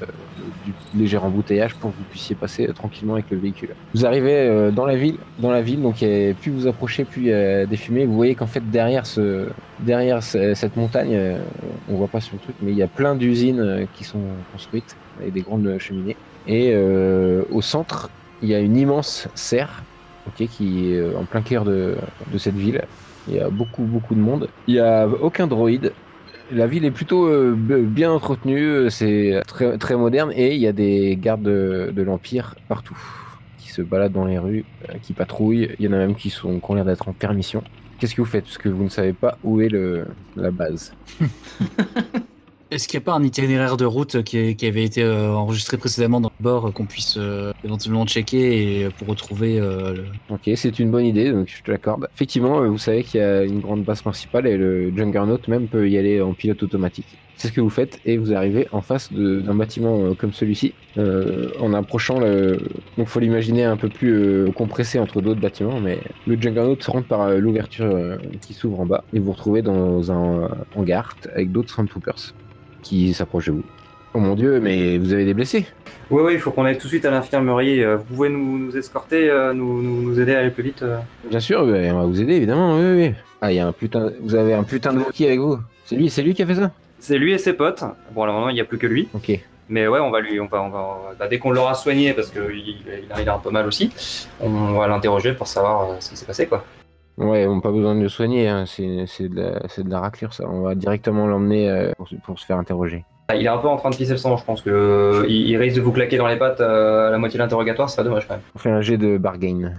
du léger embouteillage pour que vous puissiez passer euh, tranquillement avec le véhicule. Vous arrivez euh, dans la ville, dans la ville, donc euh, plus vous approchez, plus il y a des fumées. Vous voyez qu'en fait derrière ce, derrière ce- cette montagne, euh, on voit pas sur le truc, mais il y a plein d'usines euh, qui sont construites avec des grandes cheminées. Et euh, au centre, il y a une immense serre, ok, qui est euh, en plein cœur de, de cette ville. Il y a beaucoup beaucoup de monde. Il y a aucun droïde. La ville est plutôt euh, b- bien entretenue, euh, c'est très, très moderne et il y a des gardes de, de l'Empire partout qui se baladent dans les rues, euh, qui patrouillent. Il y en a même qui, sont, qui ont l'air d'être en permission. Qu'est-ce que vous faites? Parce que vous ne savez pas où est le, la base. Est-ce qu'il n'y a pas un itinéraire de route qui, qui avait été euh, enregistré précédemment dans le bord euh, qu'on puisse euh, éventuellement checker et pour retrouver euh, le... Ok, c'est une bonne idée, donc je te l'accorde. Effectivement, euh, vous savez qu'il y a une grande base principale et le Juggernaut même peut y aller en pilote automatique. C'est ce que vous faites et vous arrivez en face de- d'un bâtiment euh, comme celui-ci. Euh, en approchant le... Donc faut l'imaginer un peu plus euh, compressé entre d'autres bâtiments, mais le Juggernaut rentre par euh, l'ouverture euh, qui s'ouvre en bas et vous vous retrouvez dans un euh, hangar avec d'autres Stormtroopers qui s'approchent de vous. Oh mon dieu, mais vous avez des blessés? Oui, oui, il faut qu'on aille tout de suite à l'infirmerie. Euh, Vous pouvez nous, nous escorter, euh, nous, nous, nous aider à aller plus vite euh Bien sûr, ouais, on va vous aider évidemment, oui, oui. Ah, il y a un putain, vous avez un putain de Wookiee avec vous. C'est lui, c'est lui qui a fait ça? C'est lui et ses potes. Bon, alors maintenant, il n'y a plus que lui. Ok. Mais ouais, on va lui, on va, on va, bah, dès qu'on l'aura soigné, parce qu'il il a, il a un peu mal aussi, on va l'interroger pour savoir euh, ce qui s'est passé, quoi. Ouais, on n'a pas besoin de le soigner, hein. c'est, c'est, de la, c'est de la raclure ça. On va directement l'emmener euh, pour, se- pour se faire interroger. Il est un peu en train de pisser le sang, je pense que euh, il, il risque de vous claquer dans les pattes euh, à la moitié de l'interrogatoire, ce serait dommage quand même. On fait un jet de bargain.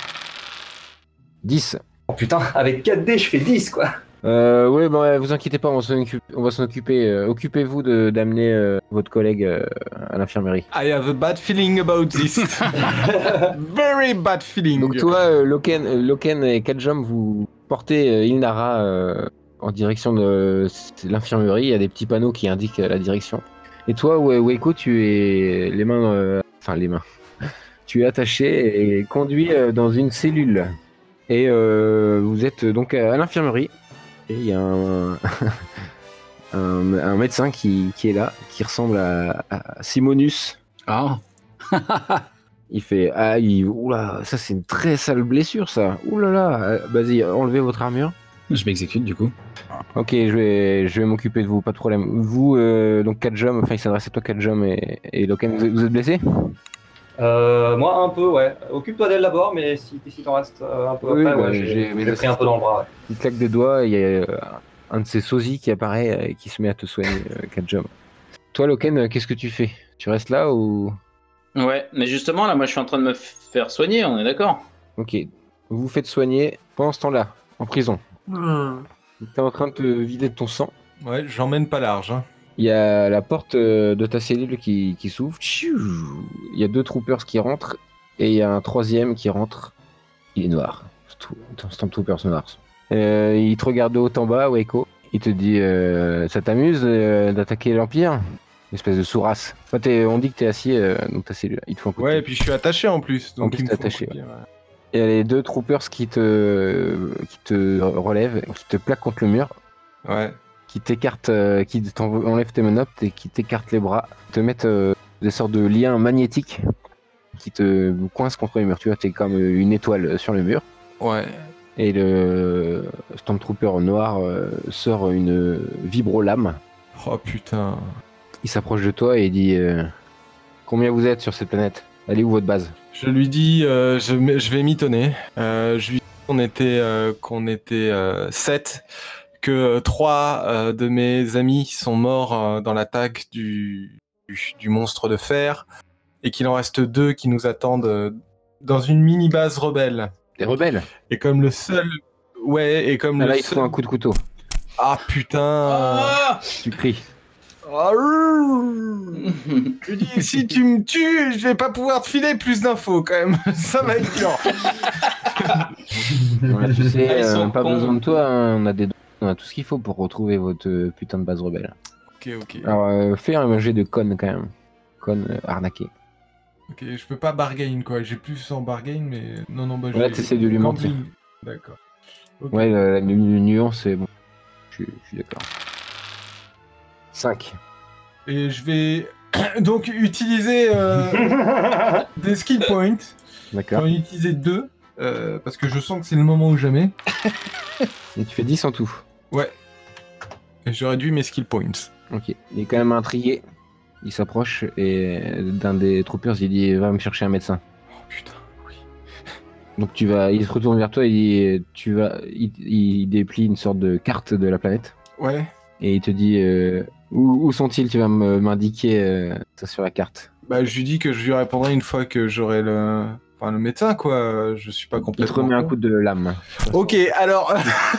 dix. Oh putain, avec quatre dés, je fais dix, quoi. Euh, ouais, bah, ouais, vous inquiétez pas, on va s'en occuper. On va s'en occuper. euh, occupez-vous de, d'amener euh, votre collègue euh, à l'infirmerie. I have a bad feeling about this. Very bad feeling. Donc toi, euh, Loken, euh, Loken et Kadjom, vous portez euh, Ilnara euh, en direction de c'est l'infirmerie. Il y a des petits panneaux qui indiquent euh, la direction. Et toi, We- Weiko, tu es les mains, euh, enfin les mains. Tu es attaché et conduit euh, dans une cellule. Et euh, vous êtes donc à l'infirmerie. Et il y a un, un, un médecin qui, qui est là, qui ressemble à, à Simonus. Ah, Il fait ah il, oula, ça c'est une très sale blessure ça. Oulala, euh, vas-y, enlevez votre armure. je m'exécute du coup. Ok, je vais je vais m'occuper de vous, pas de problème. Vous euh, donc Kadjom, enfin il s'adresse à toi Kadjom et, et Loken, vous, êtes- vous êtes blessé? Euh, moi, un peu, ouais. Occupe-toi d'elle d'abord, mais si, si t'en restes euh, un peu Oui, après, bah, ouais, j'ai j'ai mes j'ai pris un peu dans le bras, ouais. Il claque des doigts, et il y a euh, un de ces sosies qui apparaît euh, et qui se met à te soigner, euh, Kadjom. Toi Loken, euh, qu'est-ce que tu fais? Tu restes là ou? Ouais, mais justement, là, moi, je suis en train de me faire soigner, on est d'accord? Ok, vous vous faites soigner pendant ce temps-là, en prison. T'es en train de te vider de ton sang. Ouais, j'emmène pas large. Hein. Il y a la porte euh, de ta cellule qui, qui s'ouvre. Tchiou. Il y a deux troopers qui rentrent. Et il y a un troisième qui rentre. Il est noir. Stormtroopers noir. Euh, il te regarde de haut en bas, Waco. Il te dit euh, ça t'amuse euh, d'attaquer l'Empire? Espèce de sourasse. Enfin, t'es- on dit que t'es assis euh, dans ta cellule. Il te faut un coup de Ouais, pied. et puis je suis attaché en plus. En Donc plus, il me t'es faut un attaché, coup de pied, ouais. Il y a les deux troopers qui te, qui te relèvent, qui te plaquent contre le mur. Ouais. Qui t'écartent, euh, qui t'enlèvent tes menottes et qui t'écartent les bras, te mettent euh, des sortes de liens magnétiques qui te coincent contre les murs. Tu vois, t'es comme une étoile sur le mur. Ouais. Et le Stormtrooper noir euh, sort une vibrolame. Oh putain. Il s'approche de toi et il dit euh, combien vous êtes sur cette planète? Elle est où votre base? Je lui dis, euh, je, m- je vais mitonner. Euh, je lui dis qu'on était, euh, qu'on était euh, sept, que trois euh, de mes amis sont morts euh, dans l'attaque du, du, du monstre de fer, et qu'il en reste deux qui nous attendent euh, dans une mini base rebelle. Des rebelles? Et comme le seul, ouais, et comme Ah, le là, il te seul. faut un coup de couteau. Ah putain. Tu cries. Ah, je dis, si tu me tues, je vais pas pouvoir te filer plus d'infos quand même. Ça va être dur. Ouais, tu sais, Ah, ils sont euh, pas cons. besoin de toi, hein, on a des on a tout ce qu'il faut pour retrouver votre euh, putain de base rebelle. Ok, ok. Alors, euh, fais un jet de con quand même. Con euh, arnaqué. Ok, je peux pas bargain quoi. J'ai plus en bargain, mais non, non, bah Ouais, j'ai- t'essaies de lui mentir. gambling. D'accord. Ok. Ouais, la, la nu- nuance, c'est bon. Je suis- je suis d'accord. cinq. Et je vais Donc, utilisez euh, des skill points. D'accord. J'en ai utilisé deux, euh, parce que je sens que c'est le moment ou jamais. Et tu fais dix en tout. Ouais. Et je réduis mes skill points. Ok. Il est quand même intrigué. Il s'approche et d'un des troopers, il dit va me chercher un médecin. Oh putain, oui. Donc tu vas, il se retourne vers toi et il, tu vas, il, il déplie une sorte de carte de la planète Ouais. et il te dit euh, où, où sont-ils? Tu vas me- m'indiquer euh, ça sur la carte. Bah, je lui dis que je lui répondrai une fois que j'aurai le... Enfin, le médecin, quoi. Je suis pas Il te complètement... remet un con. coup de lame. Ok, alors...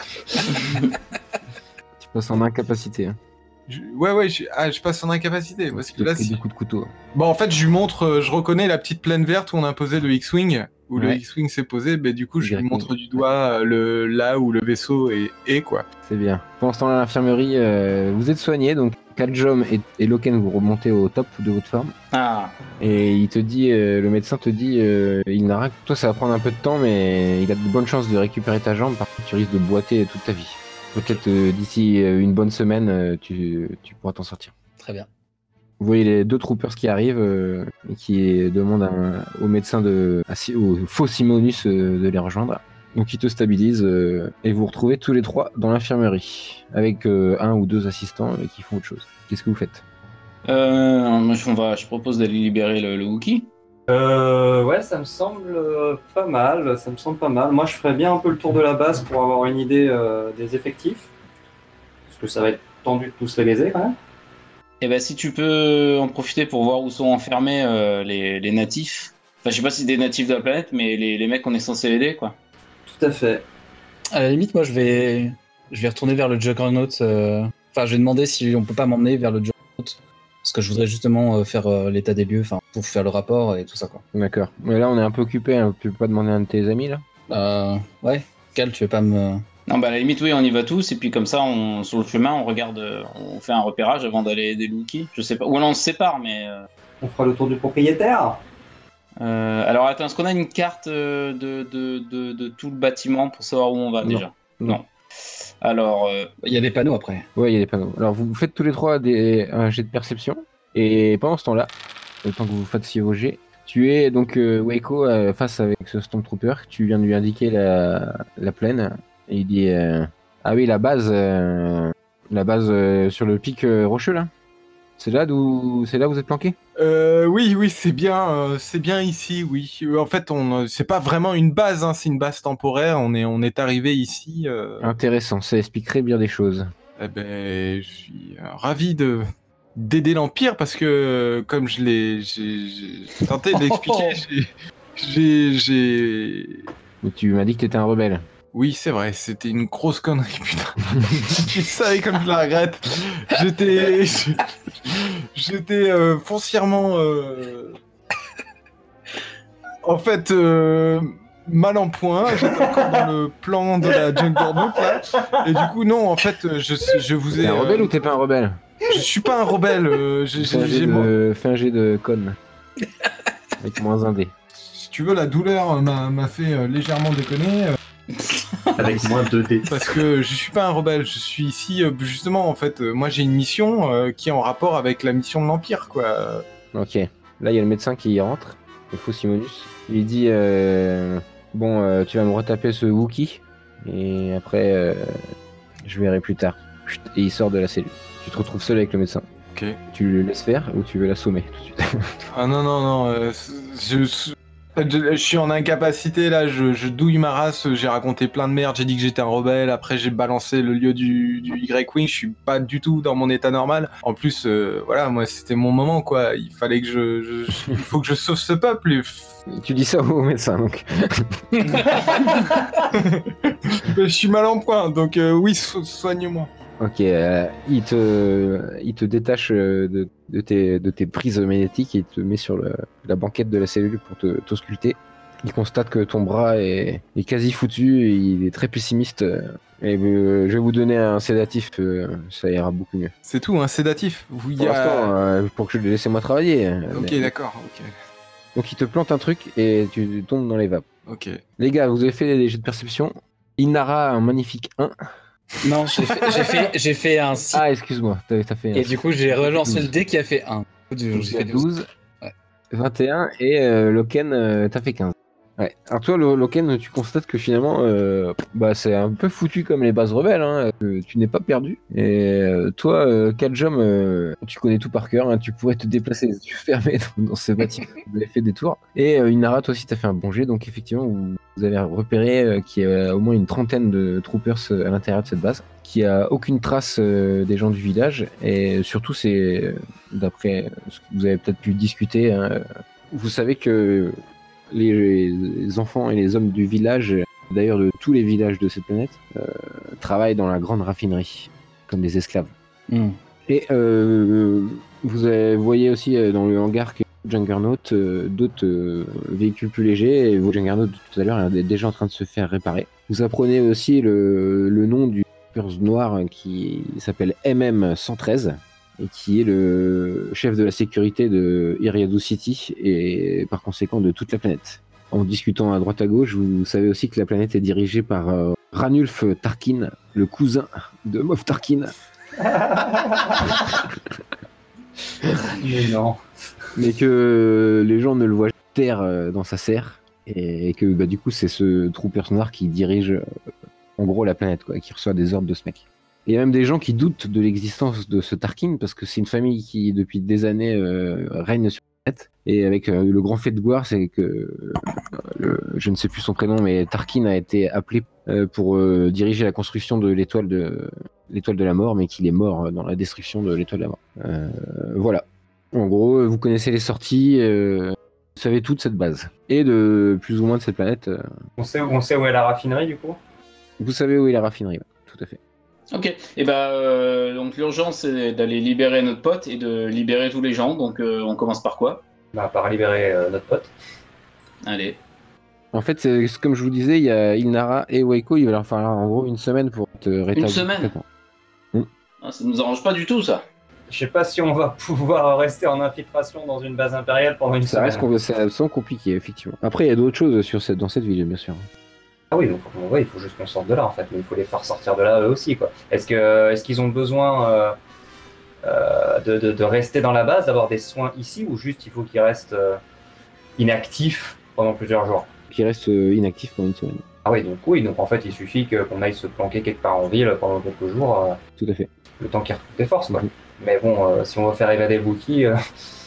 Tu passes en incapacité. Hein. je- Ouais, ouais, je... Ah, je passe en incapacité. Parce Tu que te là, fais si... des coups de couteau. Bon, en fait, je lui montre... euh, Je reconnais la petite plaine verte où on a posé le X-Wing. Où le Ouais. X-Wing s'est posé. Bah, du coup, je lui Y-Wing. montre du doigt euh, le... là où le vaisseau est, est quoi. C'est bien. Pendant ce temps-là, à l'infirmerie, euh, vous êtes soigné, donc Kaljom et, et Loken, vous remontez au top de votre forme. Ah, Et il te dit, euh, le médecin te dit, euh, Ilnara, que toi ça va prendre un peu de temps, mais il a de bonnes chances de récupérer ta jambe, par contre tu risques de boiter toute ta vie. Peut-être euh, d'ici euh, une bonne semaine, euh, tu, tu pourras t'en sortir. Très bien. Vous voyez les deux troopers qui arrivent euh, et qui demandent un- au médecin, de, à Si- au faux Simonus euh, de les rejoindre. Donc il te stabilise euh, et vous vous retrouvez tous les trois dans l'infirmerie avec euh, un ou deux assistants euh, qui font autre chose. Qu'est-ce que vous faites? euh, moi, je, on va, je propose d'aller libérer le, le Wookie. Euh, ouais, ça me semble euh, pas mal. Ça me semble pas mal. Moi, je ferais bien un peu le tour de la base pour avoir une idée euh, des effectifs. Parce que ça va être tendu de tous les baiser quand même. Et ben, si tu peux en profiter pour voir où sont enfermés euh, les, les natifs. Enfin, je sais pas si c'est des natifs de la planète, mais les, les mecs qu'on est censé aider, quoi. Tout à fait. À la limite, moi, je vais, je vais retourner vers le Juggernaut. euh, Enfin, je vais demander si on peut pas m'emmener vers le Juggernaut. Parce que je voudrais justement euh, faire euh, l'état des lieux, enfin, pour faire le rapport et tout ça, quoi. D'accord. Mais là on est un peu occupé, hein. Tu peux pas demander à un de tes amis là? Euh, ouais, Cal, tu veux pas me... Non, bah à la limite, oui, on y va tous, et puis comme ça, on, sur le chemin, on regarde, euh, on fait un repérage avant d'aller aider le Wookie. Je sais pas. Ou alors on se sépare, mais. euh, On fera le tour du propriétaire. euh, alors attends, est-ce qu'on a une carte euh, de, de, de, de tout le bâtiment pour savoir où on va Non. déjà? Non. Alors, euh, Il y a des panneaux après. Ouais, il y a des panneaux. Alors vous faites tous les trois des, un jet de perception. Et pendant ce temps-là, le temps que vous fassiez vos jets, tu es donc euh, Waco euh, face avec ce Stormtrooper. Tu viens de lui indiquer la, la plaine. Et il dit euh, ah oui, la base, euh, la base euh, sur le pic euh, rocheux là. C'est là d'où, c'est là où vous êtes planqué? Euh, oui, oui, c'est bien, euh, c'est bien ici, oui. Euh, En fait, on, euh, c'est pas vraiment une base, hein, c'est une base temporaire. On est, on est arrivé ici. euh, Intéressant, ça expliquerait bien des choses. Eh ben, je suis euh, ravi de d'aider l'Empire parce que, euh, comme je l'ai, j'ai j'ai tenté de l'expliquer, j'ai, j'ai, j'ai- Mais tu m'as dit que t'étais un rebelle. Oui, c'est vrai, c'était une grosse connerie, putain. Tu savais comme je la regrette. J'étais, j'étais euh, foncièrement, euh, en fait, euh, mal en point. J'étais encore dans le plan de la Juggernaut là, et du coup, non, en fait, je, je vous ai. T'es un euh, rebelle ou t'es pas un rebelle? Je suis pas un rebelle. euh, j'ai, Fais un j'ai, jet j'ai mon- de, fais un jet de con. Avec moins un dé. Si tu veux, la douleur euh, m'a, m'a fait euh, légèrement déconner. euh, Avec moins deux dés. Parce que je suis pas un rebelle, je suis ici euh, justement en fait. euh, moi j'ai une mission euh, qui est en rapport avec la mission de l'Empire quoi. Ok. Là, il y a le médecin qui rentre, le faux Simonus. Il dit euh, bon, euh, tu vas me retaper ce Wookie. Et après, euh, je verrai plus tard. Chut, et il sort de la cellule. Tu te retrouves seul avec le médecin. Ok. Tu le laisses faire ou tu veux l'assommer tout de suite? Ah non non non, euh, je, je, je- je suis en incapacité là, je, je douille ma race, j'ai raconté plein de merde, j'ai dit que j'étais un rebelle, après j'ai balancé le lieu du, du Y-Wing, je suis pas du tout dans mon état normal. En plus, euh, voilà, moi c'était mon moment quoi, il fallait que je, je- je- il faut que je sauve ce peuple. Et... Tu dis ça au médecin donc. je suis mal en point, donc euh, oui, so- soigne-moi. Ok, euh, il, te, il te détache euh, de, de, tes, de tes prises magnétiques et il te met sur le- la banquette de la cellule pour te t'ausculter. Il constate que ton bras est, est quasi foutu et il est très pessimiste. euh, Et euh, je vais vous donner un sédatif, euh, ça ira beaucoup mieux. C'est tout, un sédatif. Vous y Pour a- l'instant, euh, pour que je laissez-moi travailler. euh, Ok, mais- d'accord, ok. Donc il te plante un truc et tu tombes dans les vapes. Ok. Les gars, vous avez fait des jets de perception. Inara a un magnifique un. Non, j'ai fait, j'ai fait, j'ai fait un six. Ah, excuse-moi, t'as t'as fait un. Et du coup, j'ai relancé le dé qui a fait un. Écoute, j'ai J'ai fait fait douze, Ouais. vingt et un et euh, Loken, euh, t'as fait quinze. Ouais. Alors toi, Lo- Loken, tu constates que finalement, euh, bah, c'est un peu foutu comme les bases rebelles, hein, que tu n'es pas perdu. Et euh, toi, euh, Kajom, euh, tu connais tout par cœur, hein, tu pourrais te déplacer les yeux fermés dans, dans ce bâtiment. Vous avez fait des tours. Et euh, Inara, toi aussi, t'as fait un bon jet, donc effectivement, vous, vous avez repéré euh, qu'il y a au moins une trentaine de troopers euh, à l'intérieur de cette base, qui a aucune trace euh, des gens du village, et surtout, c'est, euh, d'après ce que vous avez peut-être pu discuter, hein, vous savez que les, les enfants et les hommes du village, d'ailleurs de tous les villages de cette planète, euh, travaillent dans la grande raffinerie, comme des esclaves. Hmm. Et euh, vous avez- vous voyez aussi euh, dans le hangar que Juggernaut, euh, d'autres euh, véhicules plus légers, et vos Juggernaut de tout à l'heure est déjà en train de se faire réparer. Vous apprenez aussi le, le nom du Purse noir qui s'appelle M M cent treize et qui est le chef de la sécurité de Iriadu City et par conséquent de toute la planète. En discutant à droite à gauche, vous savez aussi que la planète est dirigée par euh, Ranulf Tarkin, le cousin de Moff Tarkin. Mais non. Mais que les gens ne le voient terre euh, dans sa serre, et que bah, du coup c'est ce trooper noir qui dirige euh, en gros la planète, quoi, qui reçoit des ordres de ce mec. Il y a même des gens qui doutent de l'existence de ce Tarkin parce que c'est une famille qui depuis des années euh, règne sur la planète, et avec euh, le grand fait de gloire, c'est que euh, le, je ne sais plus son prénom, mais Tarkin a été appelé euh, pour euh, diriger la construction de l'étoile de l'étoile de la mort, mais qu'il est mort dans la destruction de l'étoile de la mort. Euh, voilà. En gros, vous connaissez les sorties, euh, vous savez tout de cette base. Et de plus ou moins de cette planète. euh, On sait, on sait où est la raffinerie du coup. vous savez où est la raffinerie, ouais, tout à fait. Ok, et bah euh, donc l'urgence c'est d'aller libérer notre pote et de libérer tous les gens, donc euh, on commence par quoi? Bah, par libérer euh, notre pote. Allez. En fait, c'est- c'est comme je vous disais, il y a Ilnara et Waiko, il va leur falloir en gros une semaine pour te rétablir. semaine complètement. Ah, ça nous arrange pas du tout ça. Je sais pas si on va pouvoir rester en infiltration dans une base impériale pendant une Ça semaine. reste qu'on- c'est absolument compliqué, effectivement. Après, il y a d'autres choses sur cette, dans cette ville, bien sûr. Ah oui, donc ouais, il faut juste qu'on sorte de là en fait, mais il faut les faire sortir de là eux aussi quoi. Est-ce que est-ce qu'ils ont besoin euh, euh, de, de, de rester dans la base, d'avoir des soins ici, ou juste il faut qu'ils restent euh, inactifs pendant plusieurs jours? Qui reste euh, inactif pendant une semaine. Ah oui, donc oui, donc en fait il suffit que- qu'on aille se planquer quelque part en ville pendant quelques jours, euh, Tout à fait. le temps qu'ils retrouvent des forces quoi. Mhm. Mais bon, euh, si on veut faire évader le Wookie, euh,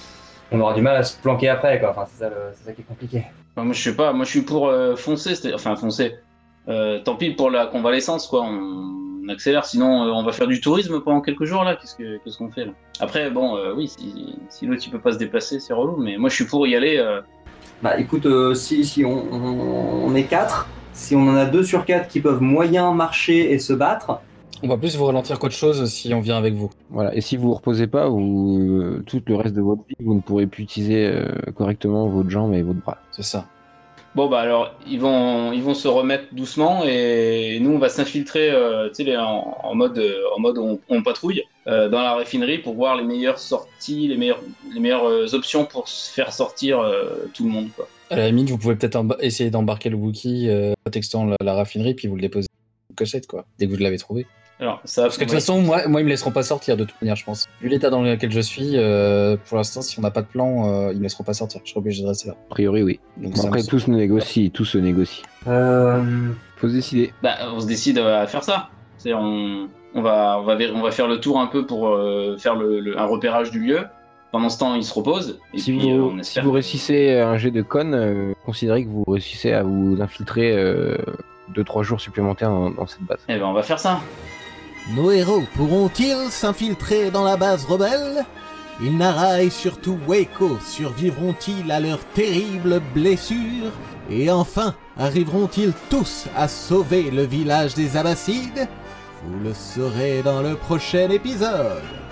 on aura du mal à se planquer après quoi. Enfin c'est ça, le- c'est ça qui est compliqué. Enfin, moi je sais pas, moi je suis pour euh, foncer, c'est- enfin foncer. Euh, tant pis pour la convalescence quoi, on, on accélère, sinon euh, on va faire du tourisme pendant quelques jours là, qu'est-ce que qu'est-ce qu'on fait là? Après bon, euh, oui, si, si l'autre il peut pas se déplacer, c'est relou, mais moi je suis pour y aller. Euh... Bah écoute, euh, si, si on, on, on est quatre, si on en a deux sur quatre qui peuvent moyen marcher et se battre, On va plus vous ralentir qu'autre chose si on vient avec vous. Voilà. Et si vous vous reposez pas, vous, euh, tout le reste de votre vie, vous ne pourrez plus utiliser euh, correctement votre jambe et votre bras. C'est ça. Bon bah alors ils vont ils vont se remettre doucement et nous on va s'infiltrer euh, tu sais les- en, en mode euh, en mode on, on patrouille euh, dans la raffinerie pour voir les meilleures sorties, les meilleures les meilleures euh, options pour se faire sortir euh, tout le monde quoi. À la limite, vous pouvez peut-être emba- essayer d'embarquer le Wookie euh, prétextant la, la raffinerie, puis vous le déposez dans une cachette, quoi, dès que vous l'avez trouvé. Alors ça Parce que de toute ouais. façon, moi, moi, ils me laisseront pas sortir de toute manière, je pense. Vu l'état dans lequel je suis, euh, pour l'instant, si on n'a pas de plan, euh, ils me laisseront pas sortir. Je serai obligé de rester là. A priori, oui. Donc, Bon, ça après, me- tout se négocie, tout se négocie. euh, Faut se décider. Bah, on se décide à faire ça. C'est on, on va on va ver- on va faire le tour un peu pour euh, faire le, le- un repérage du lieu. Pendant ce temps, il se repose et Si puis vous, euh, on si espère. vous réussissez un jet de con, euh, considérez que vous réussissez à vous infiltrer deux trois jours supplémentaires dans, dans cette base. Eh ben on va faire ça. Nos héros pourront-ils s'infiltrer dans la base rebelle? Ilnara et surtout Waiko survivront-ils à leurs terribles blessures? Et enfin, arriveront-ils tous à sauver le village des Abbassides? Vous le saurez dans le prochain épisode.